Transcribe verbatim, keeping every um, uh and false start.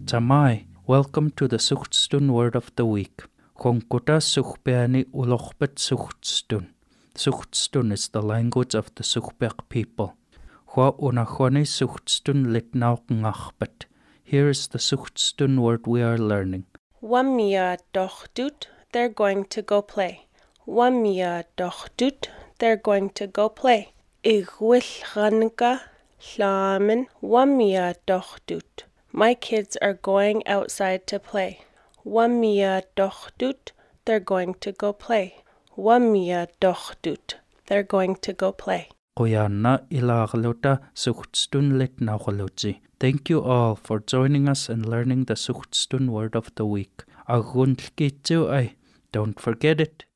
Tamai, welcome to the Suchtstun Word of the Week. Konkuta Suchpeani Ulochbet Suchtstun. Suchtstun is the language of the Suchbek people. Hwa unachoni Suchtstun litnauk ngachbet. Here is the Suchtstun word we are learning. Wamia dochdut, they're going to go play. Wamia dochdut, they're going to go play. Igwil ranka hlamen wamia dochdut. My kids are going outside to play. Wamia dochdut, they're going to go play. Wamia dochdut, they're going to go play. Qoyanna ilagluta Suchtstun litnaugluji. Thank you all for joining us and learning the Suchtstun word of the week. Aguntlkitu ay. Don't forget it.